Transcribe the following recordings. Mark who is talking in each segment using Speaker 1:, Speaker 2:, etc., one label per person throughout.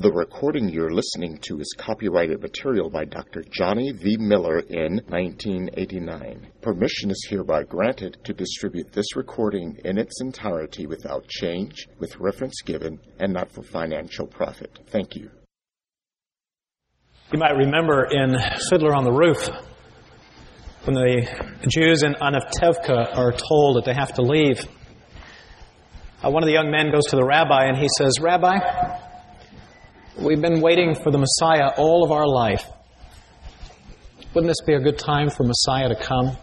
Speaker 1: The recording you're listening to is copyrighted material by Dr. Johnny V. Miller in 1989. Permission is hereby granted to distribute this recording in its entirety without change, with reference given, and not for financial profit. Thank you.
Speaker 2: You might remember in Fiddler on the Roof, when the Jews in Anatevka are told that they have to leave, one of the young men goes to the rabbi and he says, "Rabbi, we've been waiting for the Messiah all of our life. Wouldn't this be a good time for Messiah to come?"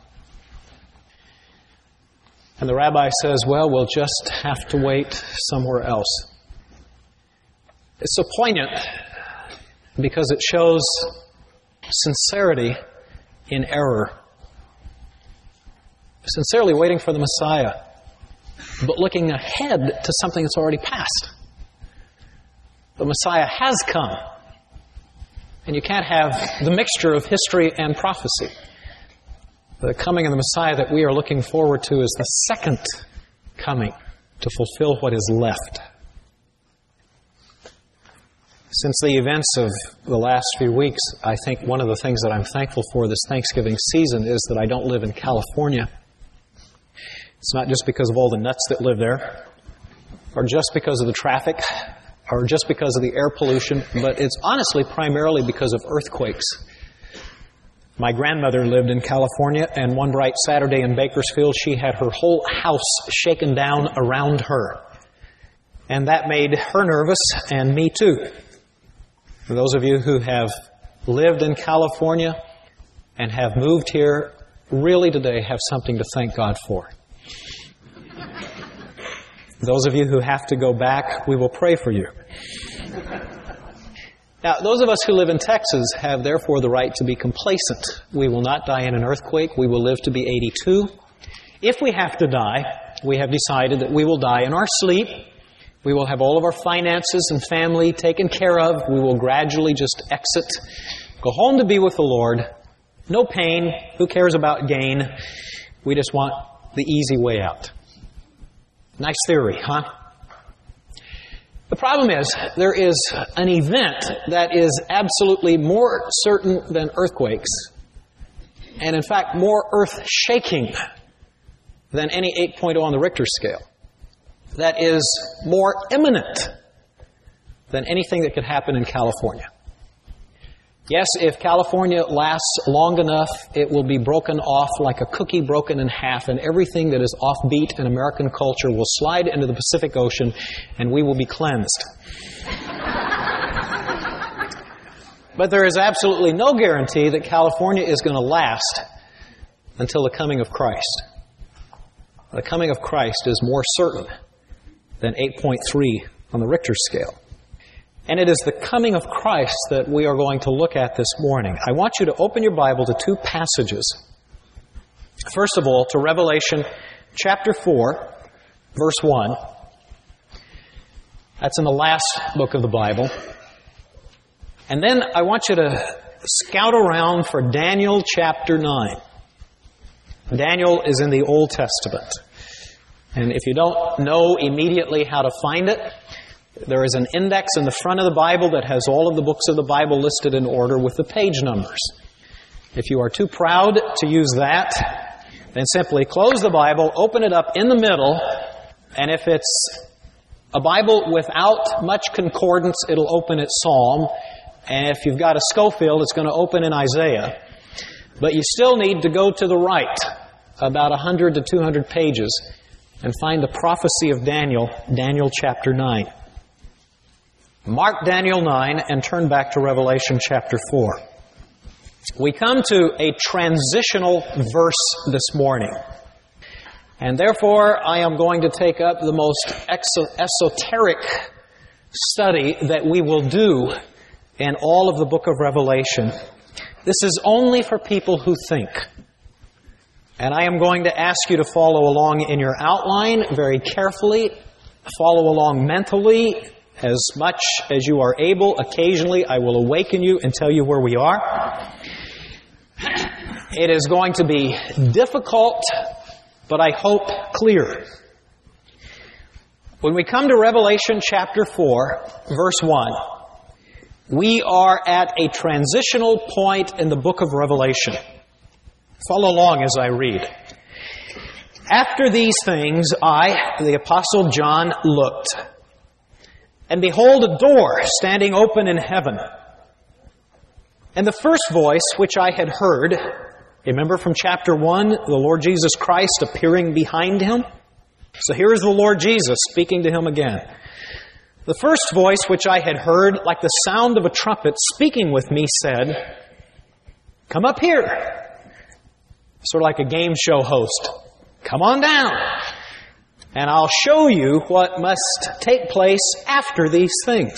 Speaker 2: And the rabbi says, "Well, we'll just have to wait somewhere else." It's so poignant because it shows sincerity in error. Sincerely waiting for the Messiah, but looking ahead to something that's already passed. The Messiah has come, and you can't have the mixture of history and prophecy. The coming of the Messiah that we are looking forward to is the second coming to fulfill what is left. Since the events of the last few weeks, I think one of the things that I'm thankful for this Thanksgiving season is that I don't live in California. It's not just because of all the nuts that live there, or just because of the traffic, or just because of the air pollution, but it's honestly primarily because of earthquakes. My grandmother lived in California, and one bright Saturday in Bakersfield, she had her whole house shaken down around her. And that made her nervous, and me too. For those of you who have lived in California and have moved here, really today have something to thank God for. Those of you who have to go back, we will pray for you. Now, those of us who live in Texas have therefore the right to be complacent. We will not die in an earthquake. We will live to be 82. If we have to die, we have decided that we will die in our sleep. We will have all of our finances and family taken care of. We will gradually just exit, go home to be with the Lord. No pain. Who cares about gain? We just want the easy way out. Nice theory, huh? The problem is, there is an event that is absolutely more certain than earthquakes, and in fact more earth-shaking than any 8.0 on the Richter scale. That is more imminent than anything that could happen in California. Yes, if California lasts long enough, it will be broken off like a cookie broken in half, and everything that is offbeat in American culture will slide into the Pacific Ocean, and we will be cleansed. But there is absolutely no guarantee that California is going to last until the coming of Christ. The coming of Christ is more certain than 8.3 on the Richter scale. And it is the coming of Christ that we are going to look at this morning. I want you to open your Bible to two passages. First of all, to Revelation chapter 4, verse 1. That's in the last book of the Bible. And then I want you to scout around for Daniel chapter 9. Daniel is in the Old Testament. And if you don't know immediately how to find it, there is an index in the front of the Bible that has all of the books of the Bible listed in order with the page numbers. If you are too proud to use that, then simply close the Bible, open it up in the middle, and if it's a Bible without much concordance, it'll open at Psalm, and if you've got a Schofield, it's going to open in Isaiah. But you still need to go to the right, about 100 to 200 pages, and find the prophecy of Daniel, Daniel chapter 9. Mark Daniel 9 and turn back to Revelation chapter 4. We come to a transitional verse this morning. And therefore, I am going to take up the most esoteric study that we will do in all of the book of Revelation. This is only for people who think. And I am going to ask you to follow along in your outline very carefully. Follow along mentally as much as you are able. Occasionally, I will awaken you and tell you where we are. It is going to be difficult, but I hope clear. When we come to Revelation chapter 4, verse 1, We are at a transitional point in the book of Revelation. Follow along as I read. After these things, I, the Apostle John, looked, and behold, a door standing open in heaven. And the first voice which I had heard, remember from chapter 1, the Lord Jesus Christ appearing behind him? So here is the Lord Jesus speaking to him again. The first voice which I had heard, like the sound of a trumpet speaking with me, said, "Come up here." Sort of like a game show host. "Come on down, and I'll show you what must take place after these things."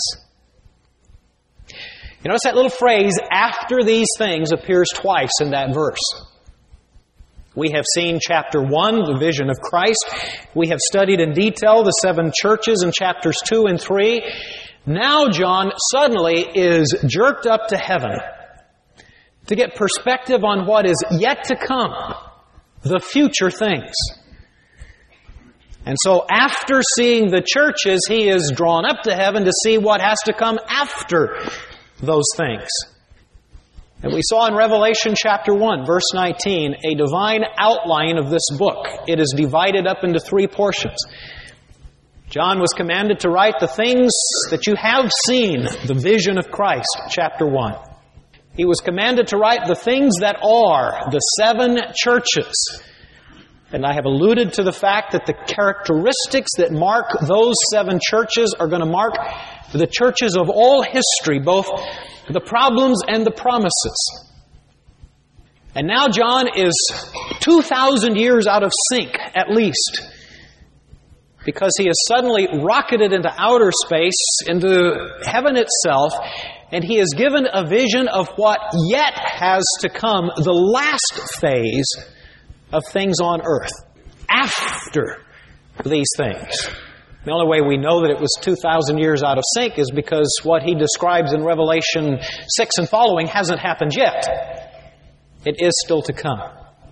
Speaker 2: You notice that little phrase, "after these things," appears twice in that verse. We have seen chapter 1, the vision of Christ. We have studied in detail the 7 churches in chapters 2 and 3. Now John suddenly is jerked up to heaven to get perspective on what is yet to come, the future things. And so after seeing the churches, he is drawn up to heaven to see what has to come after those things. And we saw in Revelation chapter 1, verse 19, a divine outline of this book. It is divided up into 3 portions. John was commanded to write the things that you have seen, the vision of Christ, chapter 1. He was commanded to write the things that are, the 7 churches. And I have alluded to the fact that the characteristics that mark those 7 churches are going to mark the churches of all history, both the problems and the promises. And now John is 2,000 years out of sync, at least, because he is suddenly rocketed into outer space, into heaven itself, and he is given a vision of what yet has to come, the last phase of things on earth, after these things. The only way we know that it was 2,000 years out of sync is because what he describes in Revelation 6 and following hasn't happened yet. It is still to come.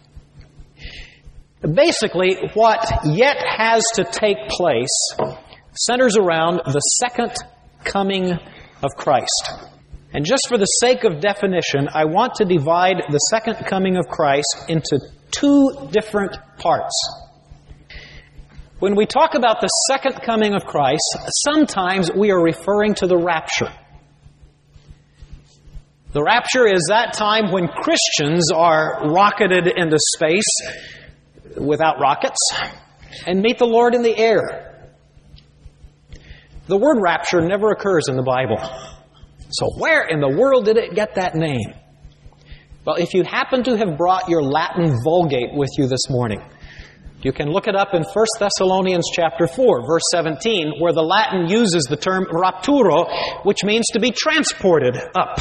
Speaker 2: Basically, what yet has to take place centers around the second coming of Christ. And just for the sake of definition, I want to divide the second coming of Christ into 2 different parts. When we talk about the second coming of Christ, sometimes we are referring to the rapture. The rapture is that time when Christians are rocketed into space without rockets and meet the Lord in the air. The word rapture never occurs in the Bible. So where in the world did it get that name? Well, if you happen to have brought your Latin Vulgate with you this morning, you can look it up in 1 Thessalonians chapter 4, verse 17, where the Latin uses the term rapturo, which means to be transported up.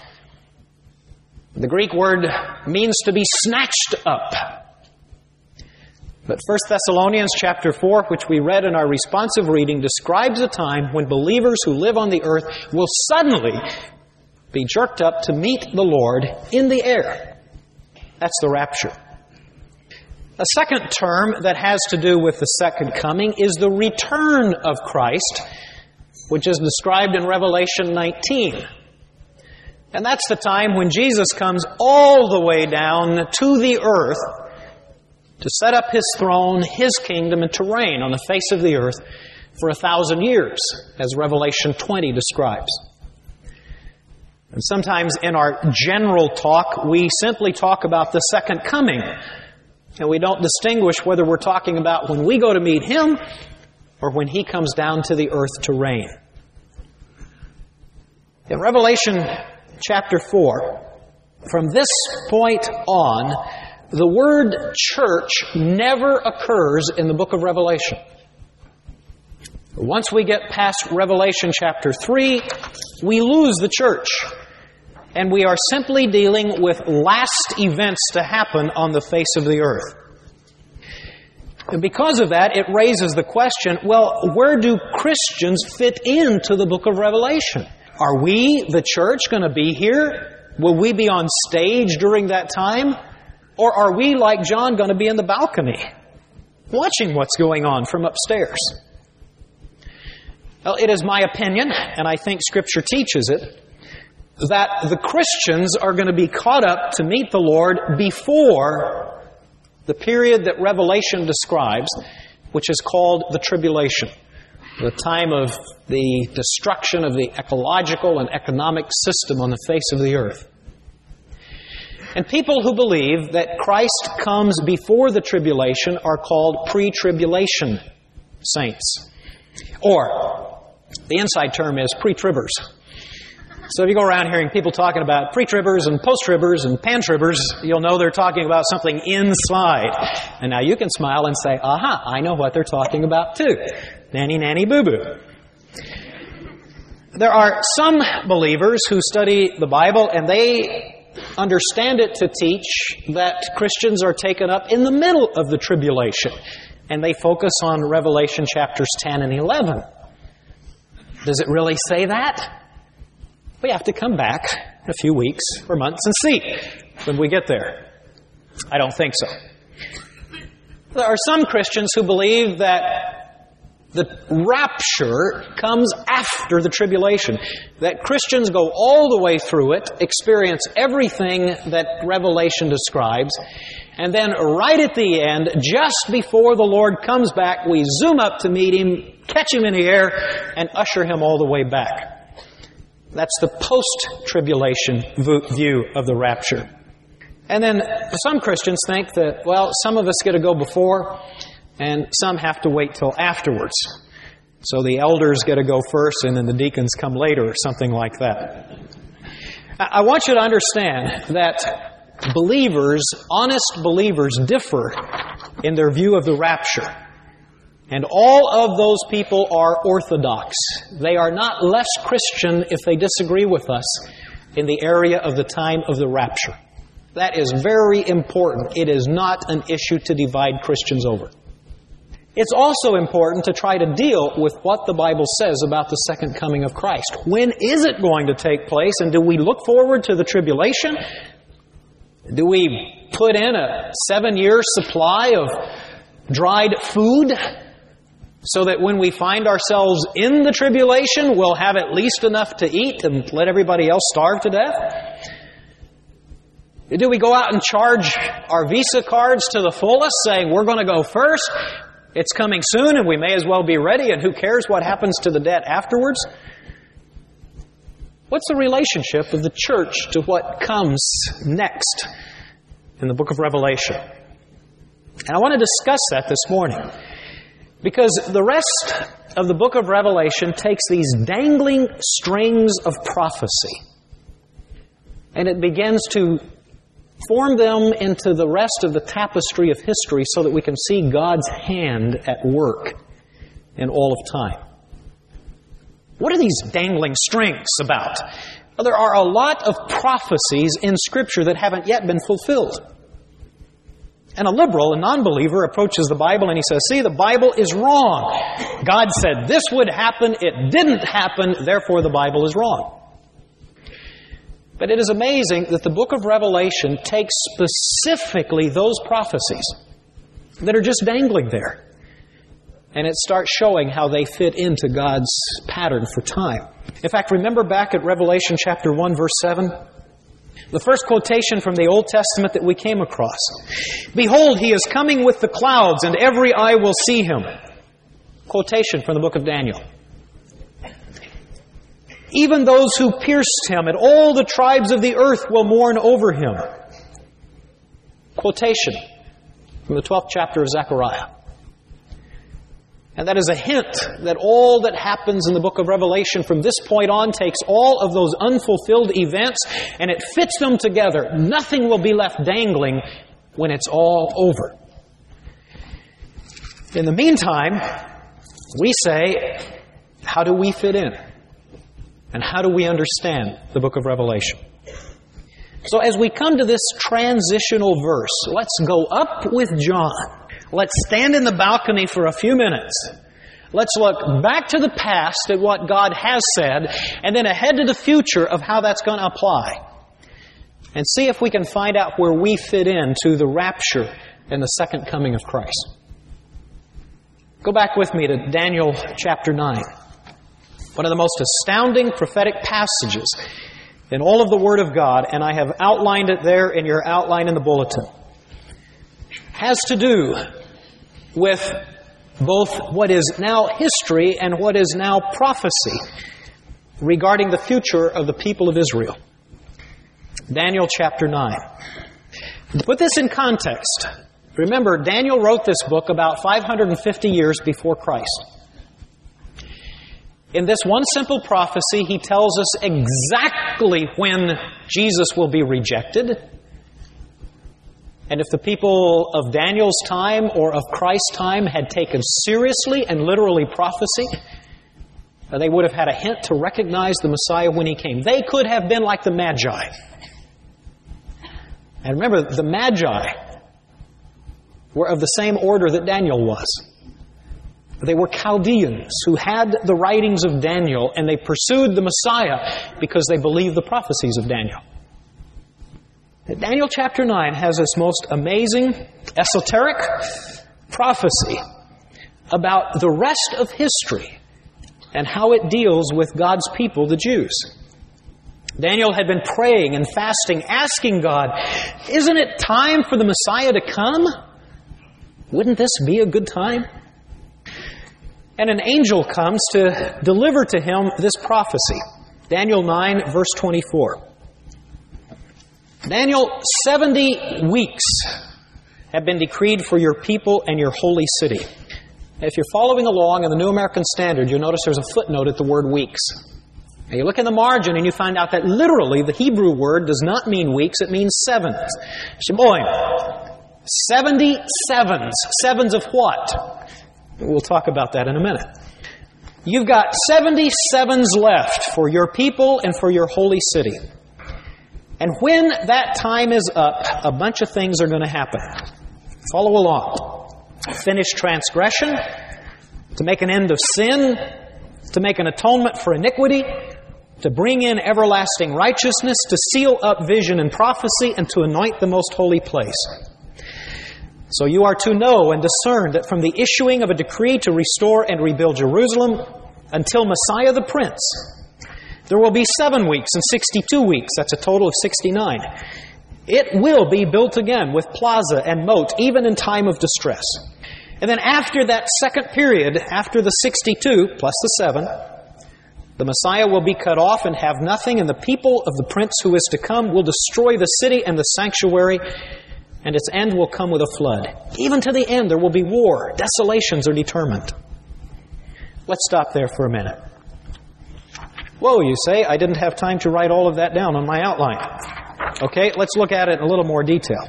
Speaker 2: The Greek word means to be snatched up. But 1 Thessalonians chapter 4, which we read in our responsive reading, describes a time when believers who live on the earth will suddenly be jerked up to meet the Lord in the air. That's the rapture. A second term that has to do with the second coming is the return of Christ, which is described in Revelation 19. And that's the time when Jesus comes all the way down to the earth to set up His throne, His kingdom, and to reign on the face of the earth for 1,000 years, as Revelation 20 describes. And sometimes in our general talk, we simply talk about the second coming, and we don't distinguish whether we're talking about when we go to meet Him or when He comes down to the earth to reign. In Revelation chapter 4, from this point on, the word church never occurs in the book of Revelation. Once we get past Revelation chapter 3, we lose the church. And we are simply dealing with last events to happen on the face of the earth. And because of that, it raises the question, well, where do Christians fit into the book of Revelation? Are we, the church, going to be here? Will we be on stage during that time? Or are we, like John, going to be in the balcony, watching what's going on from upstairs? Well, it is my opinion, and I think Scripture teaches it, that the Christians are going to be caught up to meet the Lord before the period that Revelation describes, which is called the tribulation, the time of the destruction of the ecological and economic system on the face of the earth. And people who believe that Christ comes before the tribulation are called pre-tribulation saints. Or, the inside term is pre-tribbers. So if you go around hearing people talking about pre-tribbers and post-tribbers and pan-tribbers, you'll know they're talking about something inside. And now you can smile and say, aha, I know what they're talking about too. Nanny, nanny, boo-boo. There are some believers who study the Bible and they understand it to teach that Christians are taken up in the middle of the tribulation. And they focus on Revelation chapters 10 and 11. Does it really say that? We have to come back in a few weeks or months and see when we get there. I don't think so. There are some Christians who believe that the rapture comes after the tribulation. That Christians go all the way through it, experience everything that Revelation describes, and then right at the end, just before the Lord comes back, we zoom up to meet Him, catch Him in the air, and usher Him all the way back. That's the post-tribulation view of the rapture. And then some Christians think that, well, some of us get to go before, and some have to wait till afterwards. So the elders get to go first, and then the deacons come later, or something like that. I want you to understand that believers, honest believers, differ in their view of the rapture. And all of those people are orthodox. They are not less Christian if they disagree with us in the area of the time of the rapture. That is very important. It is not an issue to divide Christians over. It's also important to try to deal with what the Bible says about the second coming of Christ. When is it going to take place? And do we look forward to the tribulation? Do we put in a 7-year supply of dried food so that when we find ourselves in the tribulation, we'll have at least enough to eat and let everybody else starve to death? Do we go out and charge our Visa cards to the fullest, saying we're going to go first, it's coming soon, and we may as well be ready, and who cares what happens to the debt afterwards? What's the relationship of the church to what comes next in the book of Revelation? And I want to discuss that this morning, because the rest of the book of Revelation takes these dangling strings of prophecy, and it begins to form them into the rest of the tapestry of history so that we can see God's hand at work in all of time. What are these dangling strings about? Well, there are a lot of prophecies in Scripture that haven't yet been fulfilled. And a liberal, a non-believer, approaches the Bible and he says, see, the Bible is wrong. God said this would happen, it didn't happen, therefore the Bible is wrong. But it is amazing that the book of Revelation takes specifically those prophecies that are just dangling there. And it starts showing how they fit into God's pattern for time. In fact, remember back at Revelation chapter 1, verse 7? The first quotation from the Old Testament that we came across. Behold, He is coming with the clouds, and every eye will see Him. Quotation from the book of Daniel. Even those who pierced Him, and all the tribes of the earth will mourn over Him. Quotation from the 12th chapter of Zechariah. And that is a hint that all that happens in the book of Revelation from this point on takes all of those unfulfilled events and it fits them together. Nothing will be left dangling when it's all over. In the meantime, we say, how do we fit in? And how do we understand the book of Revelation? So as we come to this transitional verse, let's go up with John. Let's stand in the balcony for a few minutes. Let's look back to the past at what God has said, and then ahead to the future of how that's going to apply. And see if we can find out where we fit into the rapture and the second coming of Christ. Go back with me to Daniel chapter 9. One of the most astounding prophetic passages in all of the Word of God, and I have outlined it there in your outline in the bulletin, has to do with both what is now history and what is now prophecy regarding the future of the people of Israel. Daniel chapter 9. To put this in context, remember, Daniel wrote this book about 550 years before Christ. In this one simple prophecy, he tells us exactly when Jesus will be rejected. And if the people of Daniel's time or of Christ's time had taken seriously and literally prophecy, they would have had a hint to recognize the Messiah when He came. They could have been like the Magi. And remember, the Magi were of the same order that Daniel was. They were Chaldeans who had the writings of Daniel, and they pursued the Messiah because they believed the prophecies of Daniel. Daniel chapter 9 has this most amazing, esoteric prophecy about the rest of history and how it deals with God's people, the Jews. Daniel had been praying and fasting, asking God, isn't it time for the Messiah to come? Wouldn't this be a good time? And an angel comes to deliver to him this prophecy. Daniel 9, verse 24. Daniel, 70 weeks have been decreed for your people and your holy city. If you're following along in the New American Standard, you'll notice there's a footnote at the word weeks. Now you look in the margin and you find out that literally the Hebrew word does not mean weeks, it means sevens. Sheboim. 70 sevens. Sevens of what? We'll talk about that in a minute. You've got 70 sevens left for your people and for your holy city. And when that time is up, a bunch of things are going to happen. Follow along. Finish transgression, to make an end of sin, to make an atonement for iniquity, to bring in everlasting righteousness, to seal up vision and prophecy, and to anoint the most holy place. So you are to know and discern that from the issuing of a decree to restore and rebuild Jerusalem until Messiah the Prince, there will be 7 weeks and 62 weeks. That's a total of 69. It will be built again with plaza and moat, even in time of distress. And then after that second period, after the 62 plus the 7, the Messiah will be cut off and have nothing, and the people of the Prince who is to come will destroy the city and the sanctuary, and its end will come with a flood. Even to the end there will be war. Desolations are determined. Let's stop there for a minute. Whoa, you say, I didn't have time to write all of that down on my outline. Okay, let's look at it in a little more detail.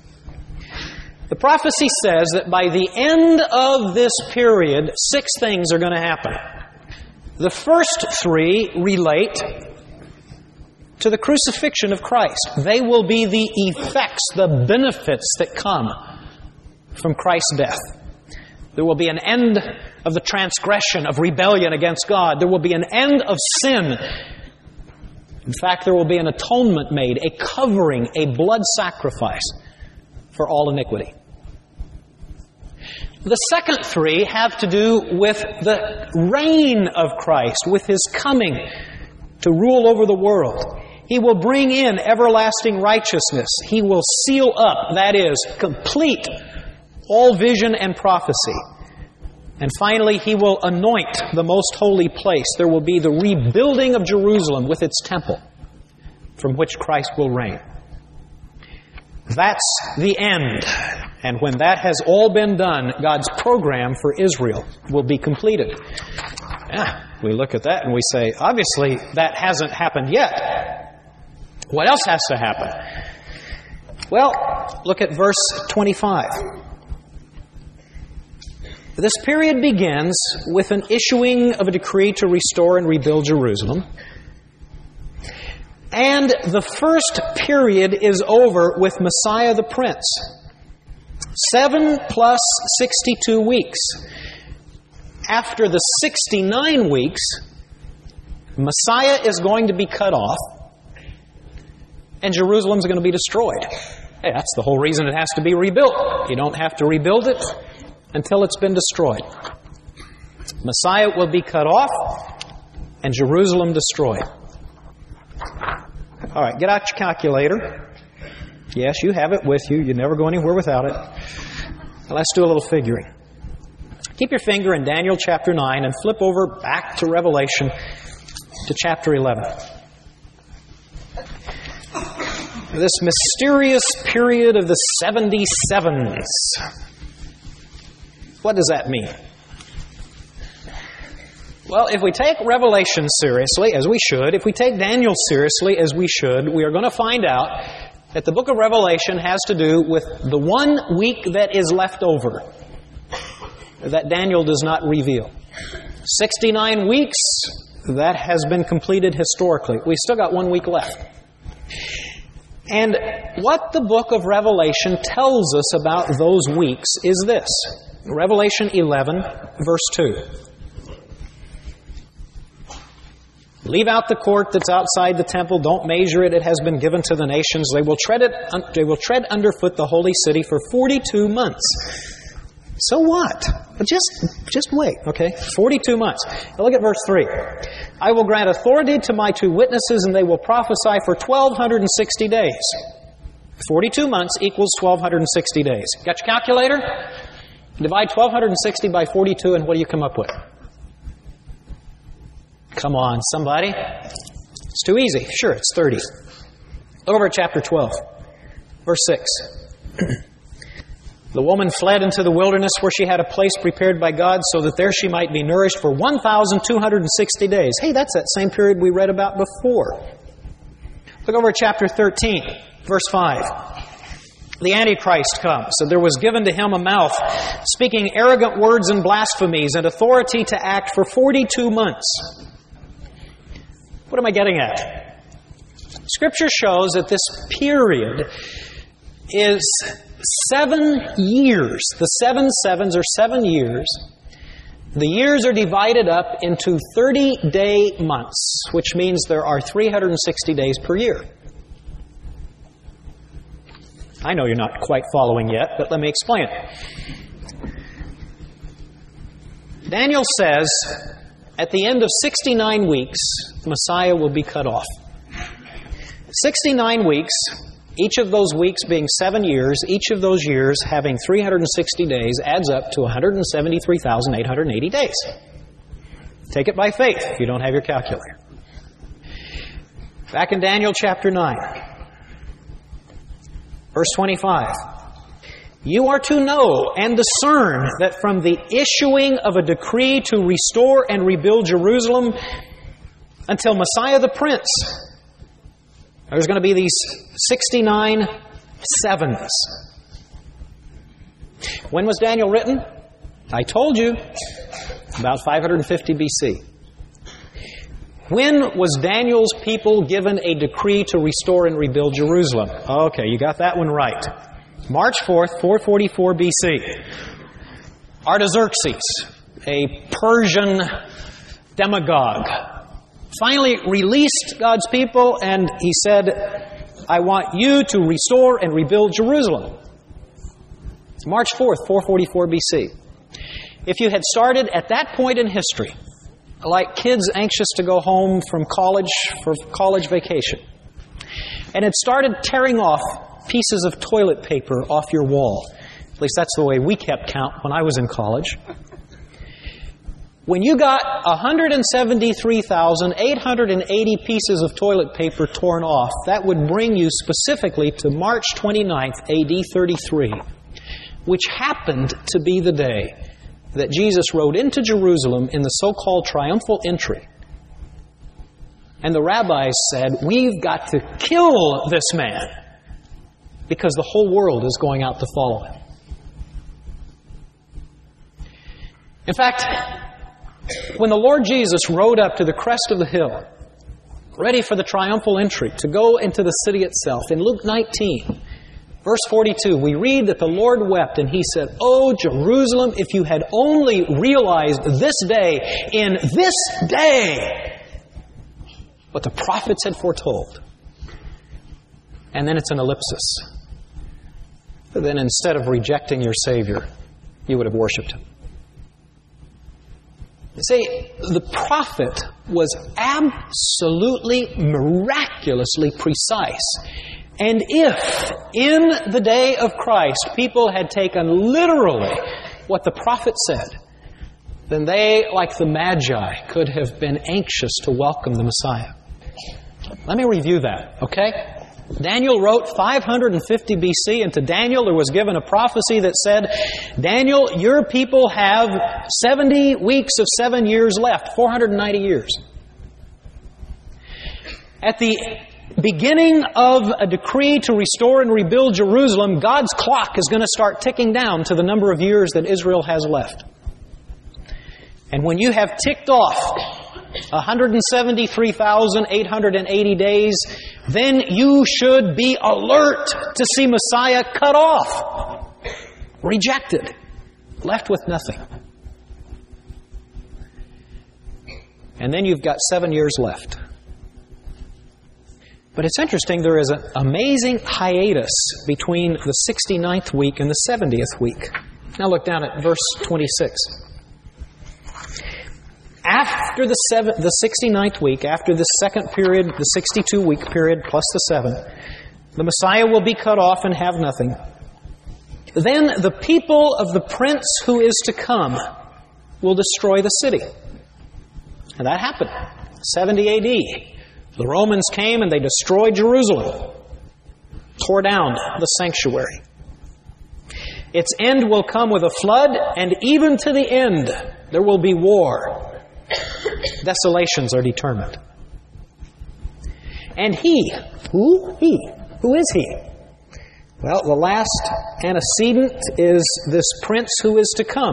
Speaker 2: The prophecy says that by the end of this period, 6 things are going to happen. The first 3 relate to the crucifixion of Christ. They will be the effects, the benefits that come from Christ's death. There will be an end of the transgression, of rebellion against God. There will be an end of sin. In fact, there will be an atonement made, a covering, a blood sacrifice for all iniquity. The second 3 have to do with the reign of Christ, with His coming to rule over the world. He will bring in everlasting righteousness. He will seal up, that is, complete all vision and prophecy. And finally, He will anoint the most holy place. There will be the rebuilding of Jerusalem with its temple, from which Christ will reign. That's the end. And when that has all been done, God's program for Israel will be completed. We look at that and we say, obviously, that hasn't happened yet. What else has to happen? Well, look at verse 25. This period begins with an issuing of a decree to restore and rebuild Jerusalem. And the first period is over with Messiah the Prince. 7 plus 62 weeks. After the 69 weeks, Messiah is going to be cut off, and Jerusalem's going to be destroyed. Hey, that's the whole reason it has to be rebuilt. You don't have to rebuild it until it's been destroyed. Messiah will be cut off, and Jerusalem destroyed. All right, get out your calculator. Yes, you have it with you. You never go anywhere without it. Now, let's do a little figuring. Keep your finger in Daniel chapter 9 and flip over back to Revelation to chapter 11. This mysterious period of the 77s. What does that mean? Well, if we take Revelation seriously, as we should, if we take Daniel seriously, as we should, we are going to find out that the book of Revelation has to do with the 1 week that is left over, that Daniel does not reveal. 69 weeks, that has been completed historically. We've still got 1 week left. And what the book of Revelation tells us about those weeks is this. Revelation 11, verse 2. Leave out the court that's outside the temple. Don't measure it. It has been given to the nations. They will tread underfoot the holy city for 42 months. So what? Just wait, okay? 42 months. Now look at verse 3. I will grant authority to my 2 witnesses, and they will prophesy for 1,260 days. 42 months equals 1,260 days. Got your calculator? Divide 1,260 by 42, and what do you come up with? Come on, somebody. It's too easy. Sure, it's 30. Over at chapter 12, verse 6. The woman fled into the wilderness where she had a place prepared by God so that there she might be nourished for 1,260 days. Hey, that's that same period we read about before. Look over at chapter 13, verse 5. The Antichrist comes, and there was given to him a mouth, speaking arrogant words and blasphemies, and authority to act for 42 months. What am I getting at? Scripture shows that this period is 7 years. The 7 sevens are 7 years. The years are divided up into 30-day months, which means there are 360 days per year. I know you're not quite following yet, but let me explain it. Daniel says, at the end of 69 weeks, Messiah will be cut off. 69 weeks, each of those weeks being 7 years, each of those years having 360 days, adds up to 173,880 days. Take it by faith if you don't have your calculator. Back in Daniel chapter 9. Verse 25, you are to know and discern that from the issuing of a decree to restore and rebuild Jerusalem until Messiah the Prince, there's going to be these 69 sevens. When was Daniel written? I told you, about 550 BC. When was Daniel's people given a decree to restore and rebuild Jerusalem? Okay, you got that one right. March 4th, 444 BC. Artaxerxes, a Persian demagogue, finally released God's people, and he said, I want you to restore and rebuild Jerusalem. It's March 4th, 444 BC. If you had started at that point in history, like kids anxious to go home from college for college vacation, and it started tearing off pieces of toilet paper off your wall. At least that's the way we kept count when I was in college. When you got 173,880 pieces of toilet paper torn off, that would bring you specifically to March 29th, AD 33, which happened to be the day that Jesus rode into Jerusalem in the so-called triumphal entry. And the rabbis said, we've got to kill this man because the whole world is going out to follow him. In fact, when the Lord Jesus rode up to the crest of the hill, ready for the triumphal entry, to go into the city itself, in Luke 19, verse 42, we read that the Lord wept and He said, "Oh, Jerusalem, if you had only realized this day, in this day, what the prophets had foretold." And then it's an ellipsis. But then instead of rejecting your Savior, you would have worshipped Him. See, the prophet was absolutely miraculously precise. And if, in the day of Christ, people had taken literally what the prophet said, then they, like the Magi, could have been anxious to welcome the Messiah. Let me review that, okay? Daniel wrote 550 BC, and to Daniel there was given a prophecy that said, Daniel, your people have 70 weeks of 7 years left, 490 years. At the beginning of a decree to restore and rebuild Jerusalem, God's clock is going to start ticking down to the number of years that Israel has left. And when you have ticked off 173,880 days, then you should be alert to see Messiah cut off, rejected, left with nothing. And then you've got 7 years left. But it's interesting, there is an amazing hiatus between the 69th week and the 70th week. Now look down at verse 26. After the 69th week, after the second period, the 62-week period plus the 7, the Messiah will be cut off and have nothing. Then the people of the prince who is to come will destroy the city. And that happened. 70 A.D. The Romans came and they destroyed Jerusalem, tore down the sanctuary. Its end will come with a flood, and even to the end there will be war. Desolations are determined. And he, who is he? Well, the last antecedent is this prince who is to come.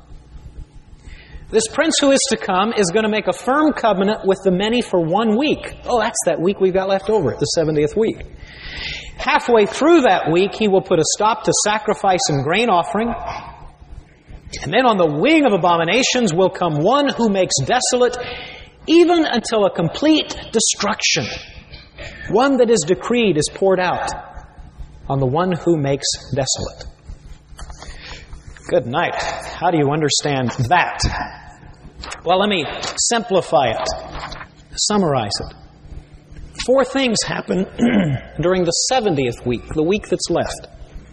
Speaker 2: This prince who is to come is going to make a firm covenant with the many for 1 week. Oh, that's that week we've got left over, the 70th week. Halfway through that week, he will put a stop to sacrifice and grain offering. And then on the wing of abominations will come one who makes desolate, even until a complete destruction. One that is decreed is poured out on the one who makes desolate. Good night. How do you understand that? Well, let me simplify it, summarize it. 4 things happen during the 70th week, the week that's left.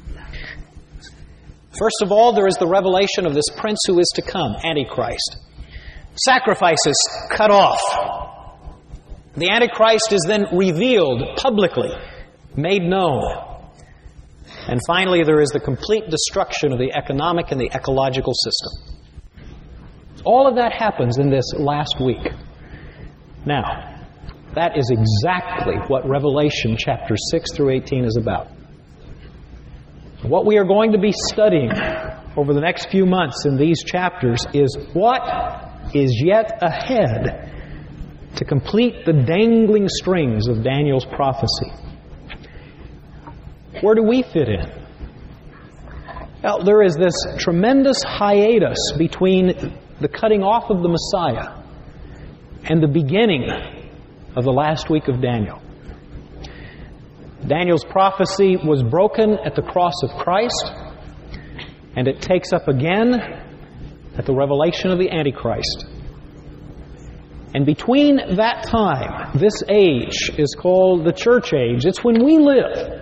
Speaker 2: First of all, there is the revelation of this prince who is to come, Antichrist. Sacrifices cut off. The Antichrist is then revealed publicly, made known. And finally, there is the complete destruction of the economic and the ecological system. All of that happens in this last week. Now, that is exactly what Revelation chapter 6 through 18 is about. What we are going to be studying over the next few months in these chapters is what is yet ahead to complete the dangling strings of Daniel's prophecy. Where do we fit in? Well, there is this tremendous hiatus between the cutting off of the Messiah and the beginning of the last week of Daniel. Daniel's prophecy was broken at the cross of Christ, and it takes up again at the revelation of the Antichrist. And between that time, this age is called the church age. It's when we live.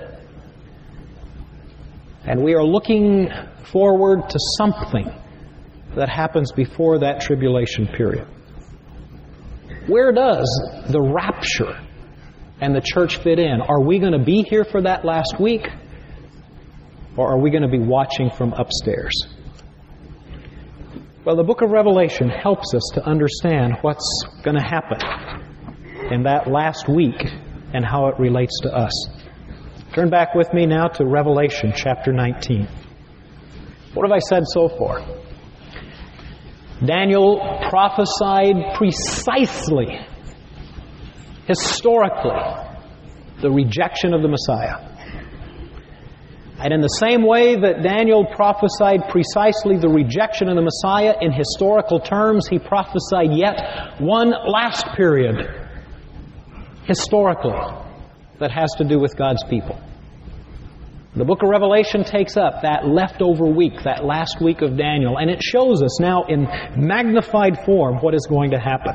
Speaker 2: And we are looking forward to something that happens before that tribulation period. Where does the rapture and the church fit in? Are we going to be here for that last week? Or are we going to be watching from upstairs? Well, the book of Revelation helps us to understand what's going to happen in that last week and how it relates to us. Turn back with me now to Revelation chapter 19. What have I said so far? Daniel prophesied precisely, historically, the rejection of the Messiah. And in the same way that Daniel prophesied precisely the rejection of the Messiah in historical terms, he prophesied yet one last period, historically, that has to do with God's people. The book of Revelation takes up that leftover week, that last week of Daniel, and it shows us now in magnified form what is going to happen.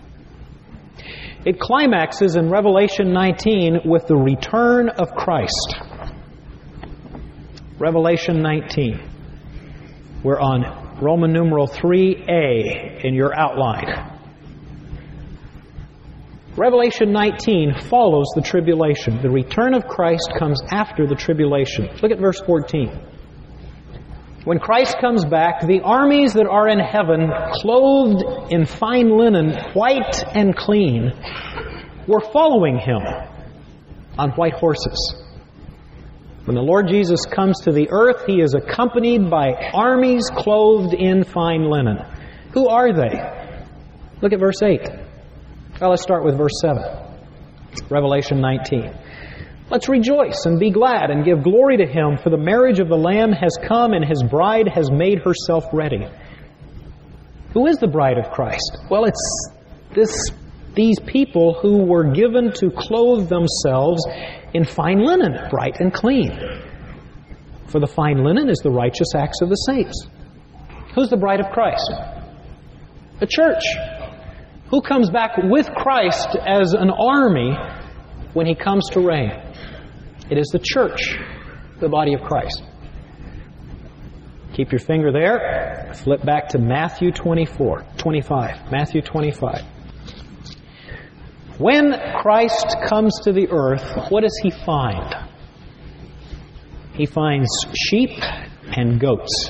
Speaker 2: It climaxes in Revelation 19 with the return of Christ. Revelation 19. We're on Roman numeral 3a in your outline. Revelation 19 follows the tribulation. The return of Christ comes after the tribulation. Look at verse 14. When Christ comes back, the armies that are in heaven, clothed in fine linen, white and clean, were following Him on white horses. When the Lord Jesus comes to the earth, He is accompanied by armies clothed in fine linen. Who are they? Look at verse 8. Well, let's start with verse 7. Revelation 19. Let's rejoice and be glad and give glory to Him, for the marriage of the Lamb has come and His bride has made herself ready. Who is the bride of Christ? Well, it's these people who were given to clothe themselves in fine linen, bright and clean. For the fine linen is the righteous acts of the saints. Who's the bride of Christ? The church. Who comes back with Christ as an army when He comes to reign? It is the church, the body of Christ. Keep your finger there. Flip back to Matthew 25. Matthew 25. When Christ comes to the earth, what does He find? He finds sheep and goats.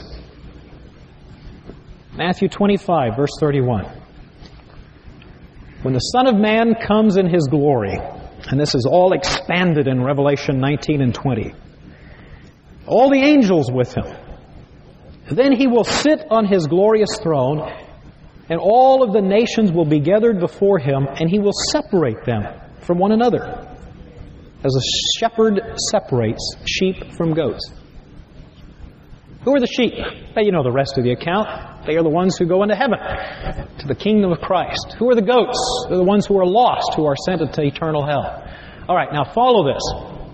Speaker 2: Matthew 25, verse 31. When the Son of Man comes in His glory, and this is all expanded in Revelation 19 and 20, all the angels with Him, then He will sit on His glorious throne, and all of the nations will be gathered before Him, and He will separate them from one another, as a shepherd separates sheep from goats. Who are the sheep? Well, you know the rest of the account. They are the ones who go into heaven, to the kingdom of Christ. Who are the goats? They're the ones who are lost, who are sent into eternal hell. All right, now follow this.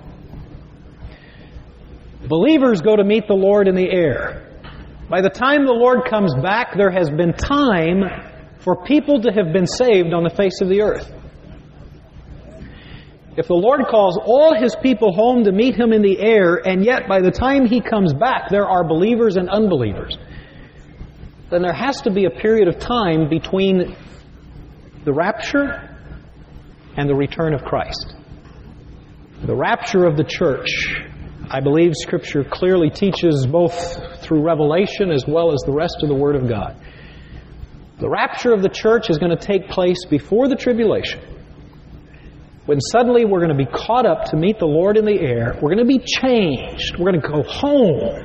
Speaker 2: Believers go to meet the Lord in the air. By the time the Lord comes back, there has been time for people to have been saved on the face of the earth. If the Lord calls all His people home to meet Him in the air, and yet by the time He comes back there are believers and unbelievers, then there has to be a period of time between the rapture and the return of Christ. The rapture of the church, I believe Scripture clearly teaches both through Revelation as well as the rest of the Word of God. The rapture of the church is going to take place before the tribulation, when suddenly we're going to be caught up to meet the Lord in the air. We're going to be changed. We're going to go home.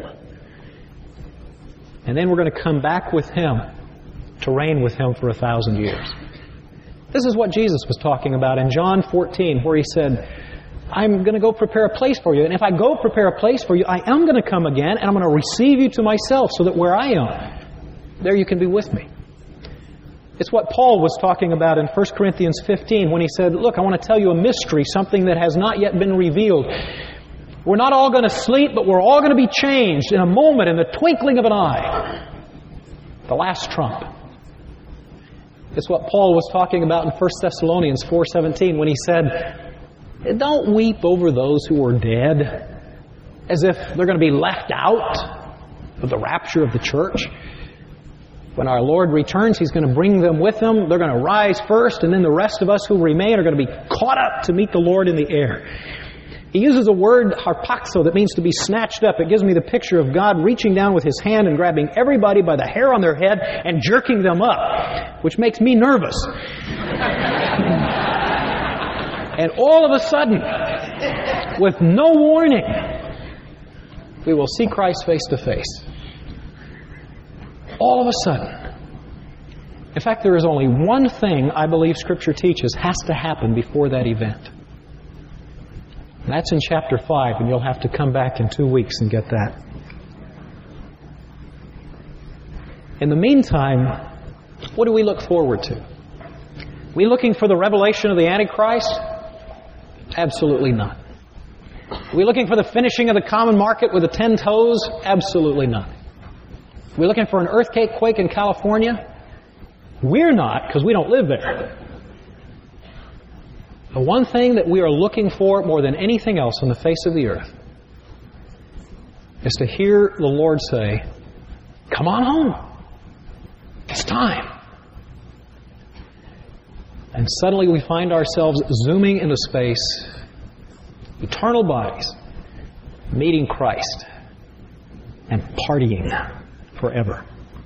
Speaker 2: And then we're going to come back with Him to reign with Him for 1,000 years. This is what Jesus was talking about in John 14, where He said, I'm going to go prepare a place for you. And if I go prepare a place for you, I am going to come again, and I'm going to receive you to myself, so that where I am, there you can be with me. It's what Paul was talking about in 1 Corinthians 15 when he said, look, I want to tell you a mystery, something that has not yet been revealed. We're not all going to sleep, but we're all going to be changed in a moment, in the twinkling of an eye. The last trump. It's what Paul was talking about in 1 Thessalonians 4:17 when he said, don't weep over those who are dead, as if they're going to be left out of the rapture of the church. When our Lord returns, He's going to bring them with Him. They're going to rise first, and then the rest of us who remain are going to be caught up to meet the Lord in the air. He uses a word, harpaxo, that means to be snatched up. It gives me the picture of God reaching down with His hand and grabbing everybody by the hair on their head and jerking them up, which makes me nervous. And all of a sudden, with no warning, we will see Christ face to face. All of a sudden. In fact, there is only one thing I believe Scripture teaches has to happen before that event. And that's in chapter 5, and you'll have to come back in 2 weeks and get that. In the meantime, what do we look forward to? We looking for the revelation of the Antichrist? Absolutely not. Are we looking for the finishing of the common market with the 10 toes? Absolutely not. Are we looking for an earthquake in California? We're not, because we don't live there. The one thing that we are looking for more than anything else on the face of the earth is to hear the Lord say, "Come on home. It's time." And suddenly we find ourselves zooming into space, eternal bodies, meeting Christ, and partying forever.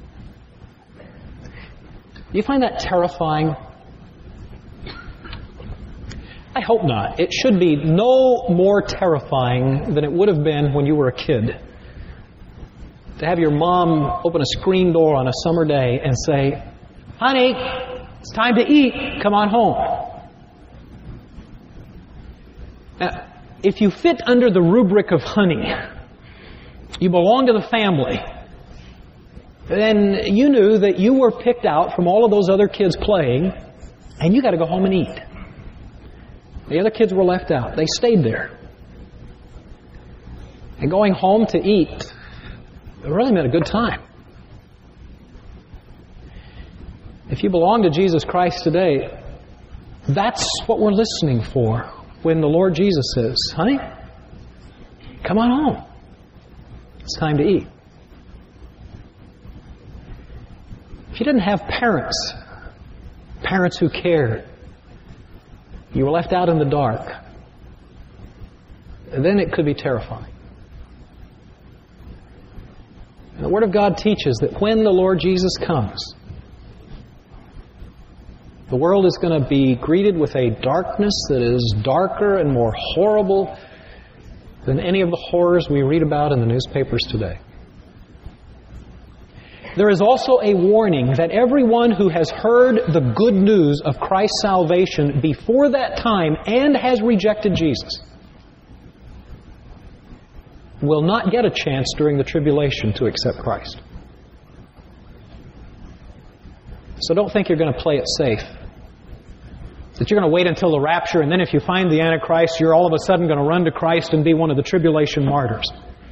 Speaker 2: Do you find that terrifying? I hope not. It should be no more terrifying than it would have been when you were a kid. To have your mom open a screen door on a summer day and say, "Honey, it's time to eat. Come on home." Now, if you fit under the rubric of honey, you belong to the family, then you knew that you were picked out from all of those other kids playing, and you got to go home and eat. The other kids were left out. They stayed there. And going home to eat, it really meant a good time. If you belong to Jesus Christ today, that's what we're listening for when the Lord Jesus says, "Honey, come on home. It's time to eat." If you didn't have parents who cared, you were left out in the dark, then it could be terrifying. And the Word of God teaches that when the Lord Jesus comes, the world is going to be greeted with a darkness that is darker and more horrible than any of the horrors we read about in the newspapers today. There is also a warning that everyone who has heard the good news of Christ's salvation before that time and has rejected Jesus will not get a chance during the tribulation to accept Christ. So don't think you're going to play it safe. That you're going to wait until the rapture, and then if you find the Antichrist, you're all of a sudden going to run to Christ and be one of the tribulation martyrs.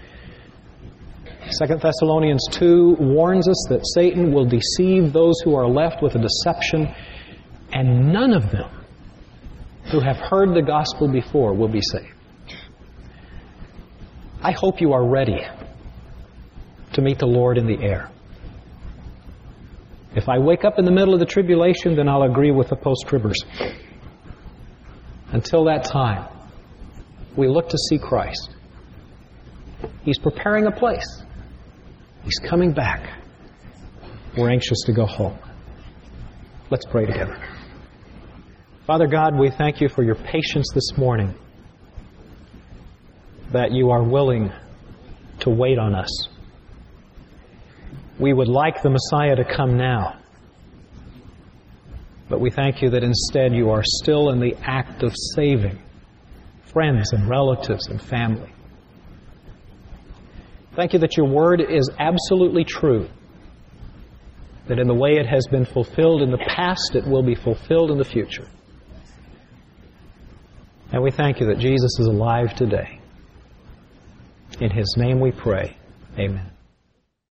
Speaker 2: 2 Thessalonians 2 warns us that Satan will deceive those who are left with a deception, and none of them who have heard the gospel before will be saved. I hope you are ready to meet the Lord in the air. If I wake up in the middle of the tribulation, then I'll agree with the post-tribbers. Until that time, we look to see Christ. He's preparing a place. He's coming back. We're anxious to go home. Let's pray together. Father God, we thank you for your patience this morning, that you are willing to wait on us. We would like the Messiah to come now, but we thank you that instead you are still in the act of saving friends and relatives and family. Thank you that your word is absolutely true, that in the way it has been fulfilled in the past, it will be fulfilled in the future. And we thank you that Jesus is alive today. In His name we pray. Amen.